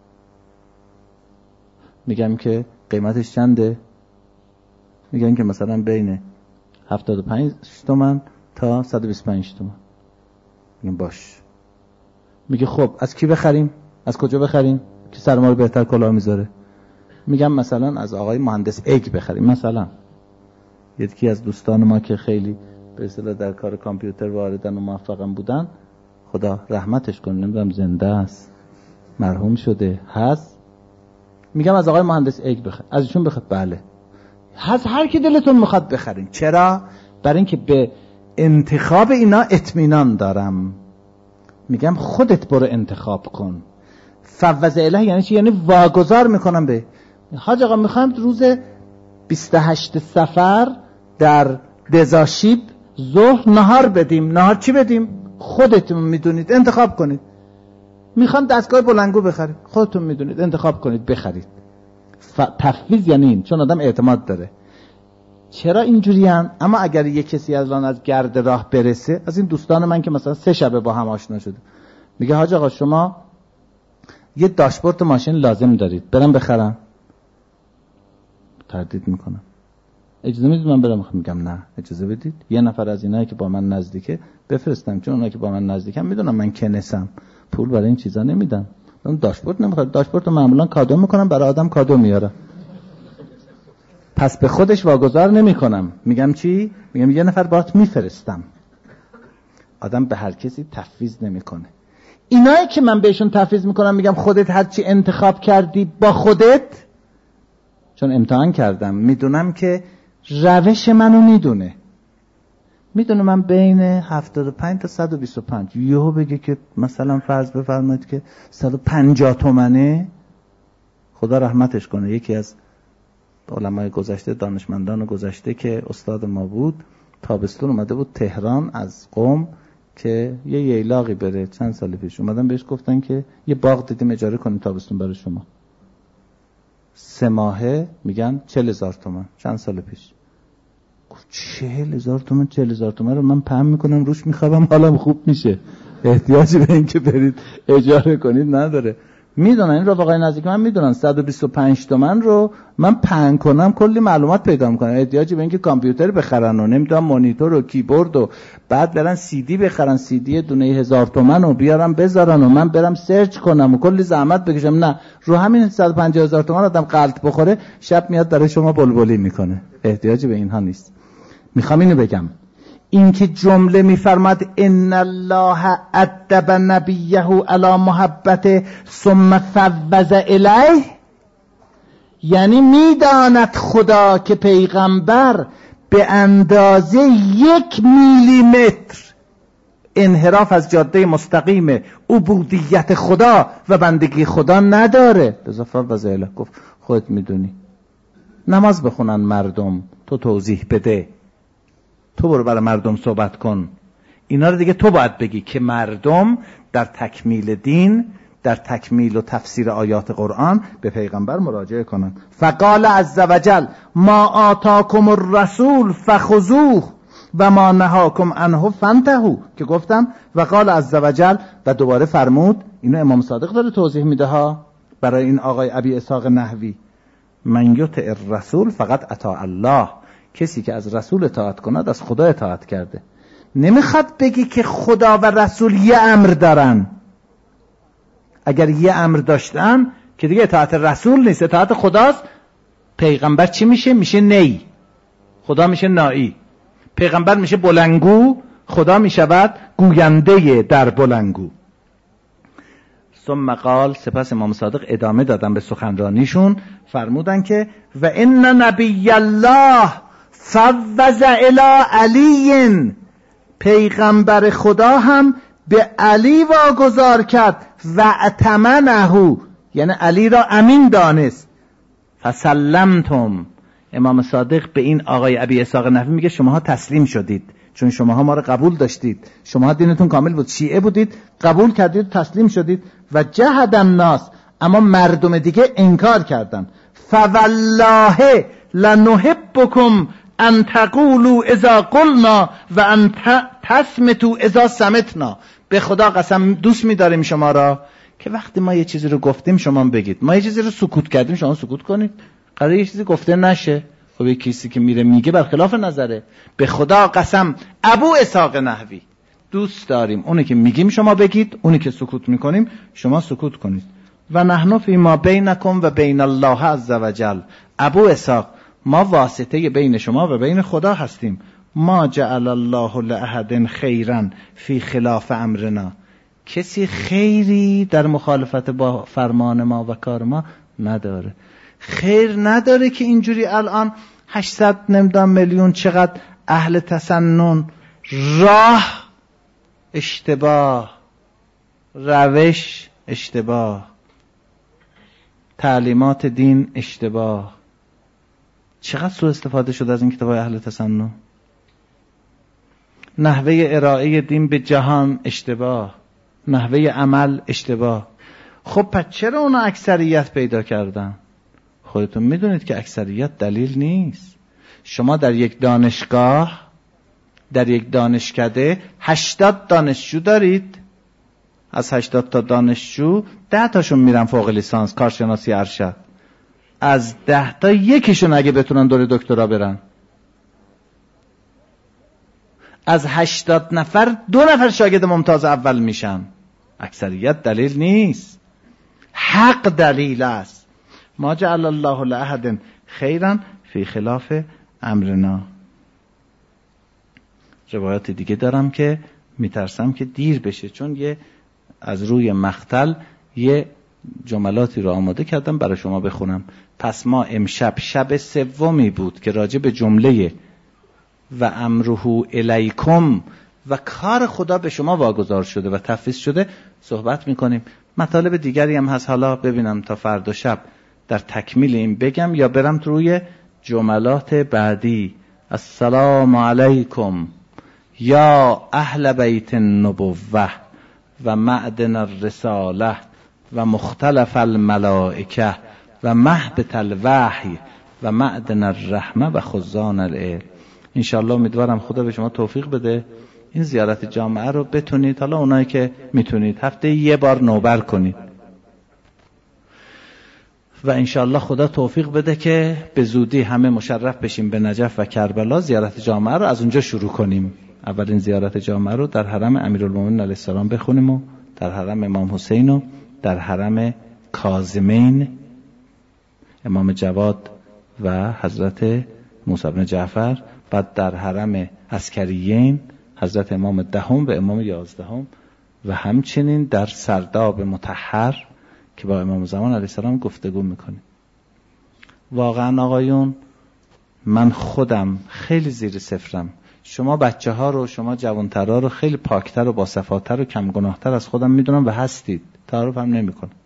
[SPEAKER 1] میگم که قیمتش چنده؟ میگن که مثلا بین هفتاد و پنج تومن تا صد و بیست و پنج تومن. میگم باش. میگه خب از کی بخریم؟ از کجا بخریم که سر ما رو بهتر کلاه میذاره؟ میگم مثلا از آقای مهندس اگ بخریم. مثلا یکی از دوستان ما که خیلی به اصطلاح در کار کامپیوتر واردن و موفقم بودن، خدا رحمتش کنه، نمیدونم زنده است مرحوم شده هست، میگم از آقای مهندس اگ بخر، از ایشون بخر. بله هست، هر کی دلتون میخواد بخرین. چرا؟ برای اینکه به انتخاب اینا اطمینان دارم. میگم خودت برو انتخاب کن. فوض اله یعنی چی؟ یعنی واگذار میکنم به حاج آقا میخوام روز بیست و هشت صفر در دزاشیب ظهر نهار بدیم. نهار چی بدیم؟ خودتون میدونید، انتخاب کنید. میخوام دستگاه بلندگو بخرید، خودتون میدونید، انتخاب کنید بخرید. ف... تفویض یعنی این، چون آدم اعتماد داره. چرا اینجوری هم؟ اما اگر یک کسی از الان از گرد راه برسه، از این دوستان من که مثلا سه شبه با هم آشنا شده، میگه حاج آقا شما یه داشبورد ماشین لازم دارید، برم بخرم؟ تردید میکنم. اجازه میدید من برم؟ میگم نه اجازه بدید یه نفر از اینایی که با من نزدیکه بفرستم، چون اونایی که با من نزدیکن میدونم من کنسم، پول برای این چیزا نمیدم. من داشبورد نمیخوام، داشبورد رو معمولا کادو میکنم، برای آدم کادو میارم، پس به خودش واگذار نمیکنم. میگم چی؟ میگم یه نفر باهات میفرستم. آدم به هر کسی تفویض نمیکنه. اینایی که من بهشون تفویض میکنم، میگم خودت هرچی انتخاب کردی با خودت، چون امتحان کردم، میدونم که روش منو میدونه. میدونه من بین هفتاد و پنج تا صد و بیست و پنج، یهو بگه که مثلا فرض بفرمایید که صد و پنجاه تومنه، خدا رحمتش کنه، یکی از علمای گذشته، دانشمندان گذشته که استاد ما بود، تابستون اومده بود تهران از قم که یه ییلاقی بره. چند سال پیش اومدن بهش گفتن که یه باغ دیدیم اجاره کنیم تابستون برای شما. سه ماهه میگن چهل هزار تومن. چند سال پیش گفت چهل هزار تومن چهل هزار تومن رو من پهم میکنم روش میخوابم حالم خوب میشه، احتیاجی به این که برید اجاره کنید نداره. میدونن این رفقای نزدیک من میدونن صد و بیست و پنج تومن رو من پهن کنم کلی معلومات پیدا میکنم، احتیاجی به این که کامپیوتر بخرن و نمیدونم مانیتور و کیبورد و بعد برن سی دی بخرن، سی دی دونه هزار تومن و بیارم بذارن و من برم سرچ کنم و کلی زحمت بکشم. نه، رو همین صد و پنجاه هزار تومن آدم غلط بخوره شب میاد برای شما بلبلی میکنه. احتیاجی به اینها نیست. میخوام اینو بگم، این که جمله میفرماد ان الله ادب نبیه علی محبت ثم فوض الیه، یعنی میداند خدا که پیغمبر به اندازه یک میلیمتر انحراف از جاده مستقیم عبودیت خدا و بندگی خدا نداره. لذا فوض الیه گفت خودت میدونی. نماز بخونن مردم، تو توضیح بده، تو برو برای مردم صحبت کن. اینا رو دیگه تو باید بگی که مردم در تکمیل دین، در تکمیل و تفسیر آیات قرآن به پیغمبر مراجعه کنن. فقال عز وجل ما آتاکم الرسول فخذوه و ما نهاکم عنه فانتهوا، که گفتم وقال عز وجل و دوباره فرمود. اینو امام صادق داره توضیح میده ها برای این آقای ابی اسحاق نحوی. من یطع الرسول فقط اطاع الله، کسی که از رسول اطاعت کند از خدا اطاعت کرده. نمیخواد بگی که خدا و رسول یه امر دارن. اگر یه امر داشتن که دیگه اطاعت رسول نیست، اطاعت خداست. پیغمبر چی میشه؟ میشه نی، خدا میشه نایی. پیغمبر میشه بلنگو، خدا میشود گوینده در بلنگو. ثم قال، سپس امام صادق ادامه دادن به سخنرانیشون، فرمودن که و ان نبی الله فوض الی علی، پیغمبر خدا هم به علی واگذار کرد و اتمنه، یعنی علی را امین دانست. فسلمتم، امام صادق به این آقای ابی اسحاق نحوی میگه شماها تسلیم شدید، چون شماها ما رو قبول داشتید، شماها دینتون کامل بود، شیعه بودید، قبول کردید، تسلیم شدید. و جهد الناس، اما مردم دیگه انکار کردن. فوالله لنحبکم ان تقولوا اذا قلنا و ان تصمتوا اذا سمتنا. به خدا قسم دوست می‌داریم شما را که وقتی ما یه چیزی رو گفتیم شما بگید، ما یه چیزی رو سکوت کردیم شما سکوت کنید. قراره یه چیزی گفته نشه، خب یه کسی که میره میگه برخلاف نظره. به خدا قسم ابو اسحاق نحوی دوست داریم اونی که میگیم شما بگید، اونی که سکوت میکنیم شما سکوت کنید. و نحن فی ما بینکم و بین الله عز وجل، ابو اسحاق ما واسطه بین شما و بین خدا هستیم. ما جعل الله لاحد خیرا فی خلاف امرنا، کسی خیری در مخالفت با فرمان ما و کار ما نداره. خیر نداره که اینجوری الان هشتصد نمیدونم میلیون چقدر اهل تسنن، راه اشتباه، روش اشتباه، تعلیمات دین اشتباه. چقدر سوء استفاده شده از این کتاب‌های اهل تسنن. نحوه ارائه دین به جهان اشتباه، نحوه عمل اشتباه. خب پس چرا اونا اکثریت پیدا کردن؟ خودتون میدونید که اکثریت دلیل نیست. شما در یک دانشگاه، در یک دانشکده هشتاد دانشجو دارید، از هشتاد تا دانشجو ده تاشون میرن فوق لیسانس کارشناسی ارشد، از ده تا یکیشون اگه بتونن دوره دکترا برن. از هشتاد نفر دو نفر شاگرد ممتاز اول میشن. اکثریت دلیل نیست، حق دلیل است. ما جعل الله لاحد خیرا فی خلاف امرنا. روایات دیگه دارم که میترسم که دیر بشه، چون یه از روی مقتل یه جملاتی رو آماده کردم برای شما بخونم. پس ما امشب شب سومی بود که راجع به جمله و امره الیکم و کار خدا به شما واگذار شده و تفویض شده صحبت میکنیم. مطالب دیگری هم هست، حالا ببینم تا فردا شب در تکمیل این بگم یا برم تو روی جملات بعدی. السلام علیکم یا اهل بیت النبوه و معدن الرساله و مختلف الملائکه و مهبط الوحی و معدن الرحمه و خزان العلم. انشاءالله امیدوارم خدا به شما توفیق بده این زیارت جامعه رو بتونید، حالا اونایی که میتونید هفته یه بار نوبر کنید و انشاءالله خدا توفیق بده که به زودی همه مشرف بشیم به نجف و کربلا. زیارت جامعه رو از اونجا شروع کنیم. اولین زیارت جامعه رو در حرم امیرالمومنین علیه السلام بخونیم و در حرم امام حسین و در حرم کاظمین امام جواد و حضرت موسی بن جعفر، بعد در حرم عسکریین حضرت امام دهم و امام یازدهم و همچنین در سرداب مطهر که با امام زمان علیه السلام گفتگو میکنیم. واقعا آقایون من خودم خیلی زیر صفرم. شما بچه ها رو، شما جوانترها رو خیلی پاکتر و با صفاتر و کم گناهتر از خودم میدونم و هستید، تعارف هم نمی کنم.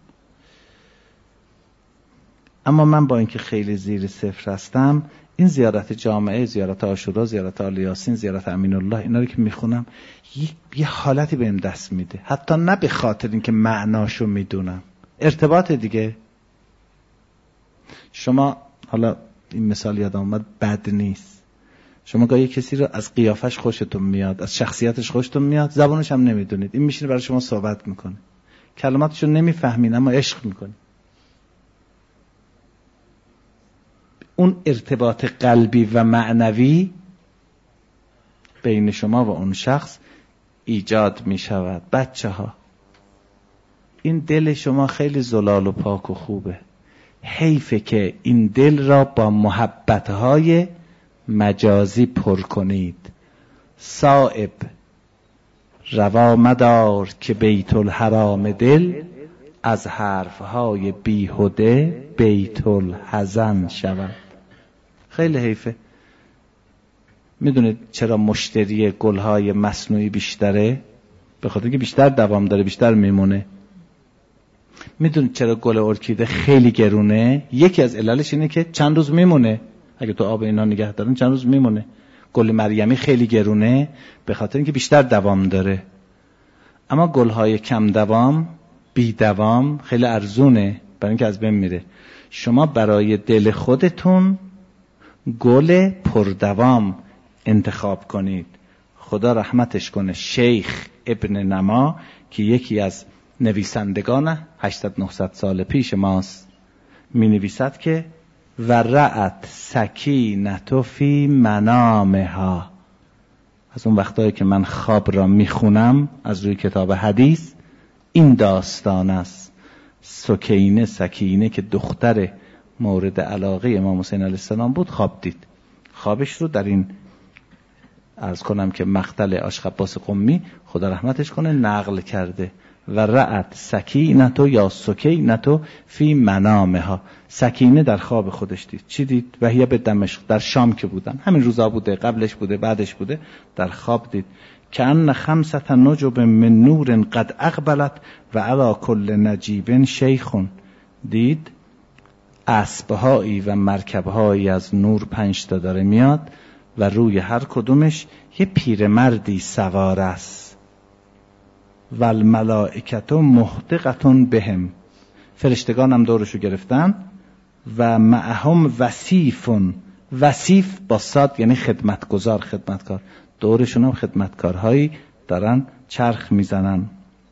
[SPEAKER 1] اما من با اینکه خیلی زیر صفر هستم، این زیارت جامعه، زیارت عاشورا، زیارت آل یاسین، زیارت امین الله، اینا رو که میخونم یه, یه حالتی بهم دست میده، حتی نه به خاطر اینکه معناشو میدونم، ارتباط دیگه. شما حالا این مثال یادم اومد، بد نیست، شما گاهی کسی رو از قیافش خوشتون میاد، از شخصیتش خوشتون میاد، زبانش هم نمیدونید، این میشینه برای شما صحبت میکنه، کلماتشو نمیفهمین اما عشق میکنید. اون ارتباط قلبی و معنوی بین شما و اون شخص ایجاد می شود. بچه ها این دل شما خیلی زلال و پاک و خوبه، حیفه که این دل را با محبتهای مجازی پر کنید. صائب روا مدار که بیت الحرام دل، از حرفهای بیهوده بیت الحزن شود. خیلی حیفه. میدونید چرا مشتری گلهای مصنوعی بیشتره؟ به خاطر اینکه بیشتر دوام داره، بیشتر میمونه. میدونید چرا گل ارکیده خیلی گرونه؟ یکی از عللش اینه که چند روز میمونه، اگه تو آب اینا نگه دارن چند روز میمونه. گل مریمی خیلی گرونه به خاطر اینکه بیشتر دوام داره. اما گلهای کم دوام، بی دوام خیلی ارزونه برای اینکه از بین میره. شما برای دل خودتون گل پردوام انتخاب کنید. خدا رحمتش کنه شیخ ابن نما که یکی از نویسندگان هشتصد نهصد سال پیش ماست، می نویسد که ورعت سکینة فی منامها. از اون وقتایی که من خواب را می خونم از روی کتاب حدیث این داستان است. سکینه سکینه که دختر مورد علاقه امام حسین علیه السلام بود خواب دید. خوابش رو در این عرض کنم که مقتل آشخباس قمی خدا رحمتش کنه نقل کرده. و رعت سکینه یا سکینه فی منامها. سکینه در خواب خودش دید. چی دید؟ وحی به دمشق، در شام که بودن، همین روزا بوده، قبلش بوده، بعدش بوده، در خواب دید کأن خمسة نجب من نور قد اقبلت و علی کل نجیب شیخ. دید اسبهایی و مرکبهایی از نور پنج تا داره میاد و روی هر کدومش یه پیرمردی سوار است. و الملائکة محدقة بهم. فرشتگان هم دورشو گرفتن و معهم وصیف. وصیف با صاد یعنی خدمتگزار، خدمتکار. دورشون هم خدمتکارهایی دارن چرخ میزنن.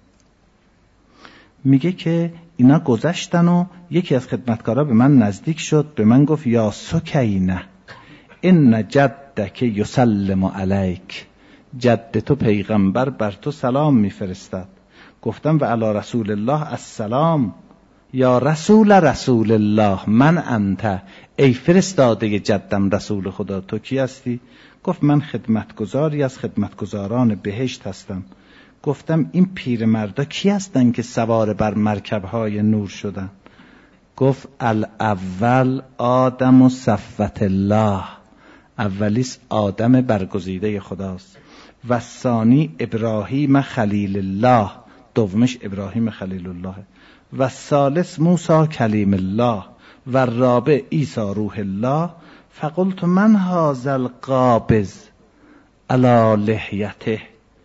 [SPEAKER 1] میگه که اینا گذشتن و یکی از خدمتکارها به من نزدیک شد، به من گفت یا سکینه ان جدک یسلم علیک. جد تو پیغمبر بر تو سلام میفرستد. گفتم و علی رسول الله السلام. یا رسول رسول الله من انت. ای فرستاده جدم رسول خدا تو کی هستی؟ گفت من خدمتگزاری از خدمتگزاران بهشت هستم. گفتم این پیرمردا کی هستن که سوار بر مرکبهای نور شدن؟ گفت الاول آدم و صفوت الله. اولیس آدم برگزیده خداست. و ثانی ابراهیم خلیل الله. دومش ابراهیم خلیل الله. و ثالث موسی کلیم الله. و رابع عیسی روح الله. فقلت من هذا القابض علی لحیته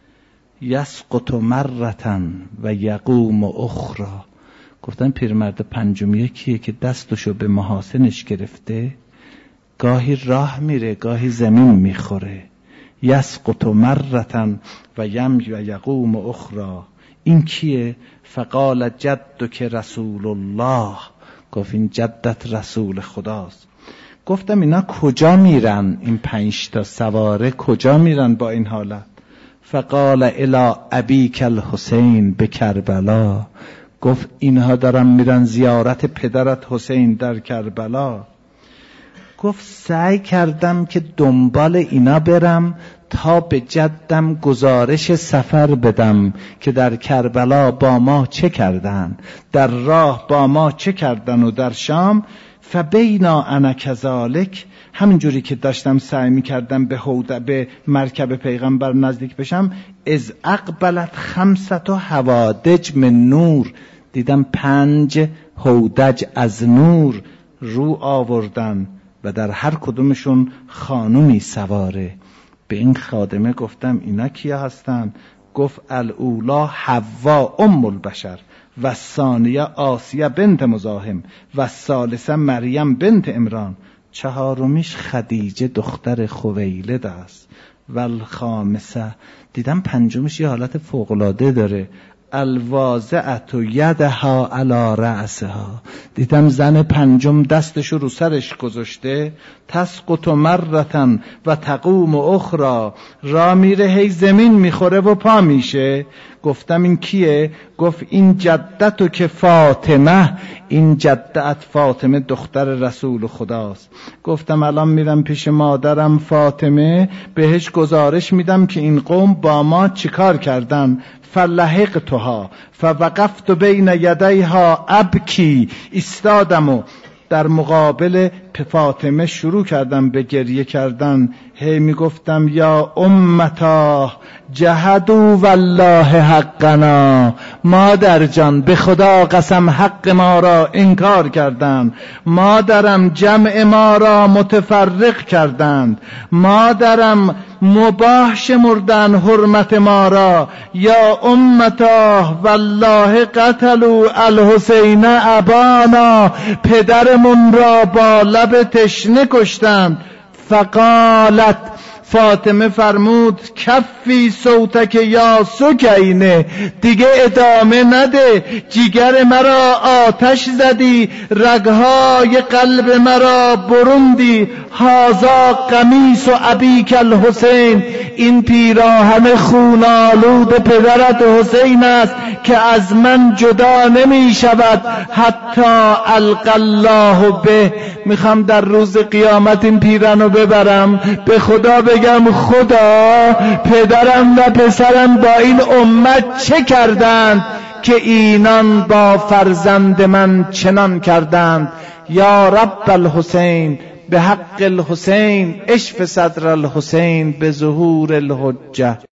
[SPEAKER 1] یسقط مرة و یقوم اخرى. گفتن پیرمرد پنجمیه کیه که دستشو به محاسنش گرفته، گاهی راه میره گاهی زمین میخوره. یسقط مرة و یمشی و یقوم اخرى. این کیه؟ فقال جدک رسول الله. گفت این جدت رسول خداست. گفتم اینا کجا میرن؟ این پنج تا سواره کجا میرن با این حالت؟ فقال الی ابیک الحسین به کربلا. گفت اینها دارن میرن زیارت پدرت حسین در کربلا. گفت سعی کردم که دنبال اینا برم تا به جدم گزارش سفر بدم که در کربلا با ما چه کردن، در راه با ما چه کردن و در شام. فبینا انا کذالک، همینجوری که داشتم سعی میکردم به هوده به مرکب پیغمبر نزدیک بشم، از اقبلت خمسة حوادج من نور، دیدم پنج هودج از نور رو آوردن و در هر کدومشون خانومی سواره. به این خادمه گفتم اینا کیا هستن؟ گفت الاولا حوا ام البشر و الثانیه آسیه بنت مزاحم و الثالثه مریم بنت عمران، چهارمیش خدیجه دختر خویلد است. و الخامسه، دیدم پنجمش یه حالت فوق‌العاده داره، الواضعت یدها علی رأسها، دیدم زن پنجم دستشو رو سرش گذاشته، تسقط مرة و تقوم اخرى، را میره هی زمین میخوره و پا میشه. گفتم این کیه؟ گفت این جدتو که فاطمه، این جدت فاطمه دختر رسول خداست. گفتم الان میرم پیش مادرم فاطمه بهش گزارش میدم که این قوم با ما چیکار کردن. فلحقتها فوقفت بین یدیها ابکی، ایستادم و در مقابل فاطمه شروع کردم به گریه کردن. هی میگفتم یا امتا جهدوا والله حقنا، مادر جان به خدا قسم حق ما را انکار کردند، مادرم جمع ما را متفرق کردند، مادرم مباح شمردن حرمت ما را. یا امتا والله قتلوا الحسین ابانا، پدرمون را با لب تشنه کشتند. فقالت، فاطمه فرمود کفی صوتک یا سکینه، دیگه ادامه نده، جیگر مرا آتش زدی، رگهای قلب مرا بروندی. هازا قمیص و ابیک الحسین، این پیراهن خونالود پدرت حسین است که از من جدا نمی شود حتی القی الله به. میخوام در روز قیامت این پیراهنو ببرم به خدا بگم خدا پدرم و پسرم با این امت چه کردند که اینان با فرزند من چنان کردند. یا رب الحسین به حق الحسین اشف صدر الحسین به ظهور الحجه.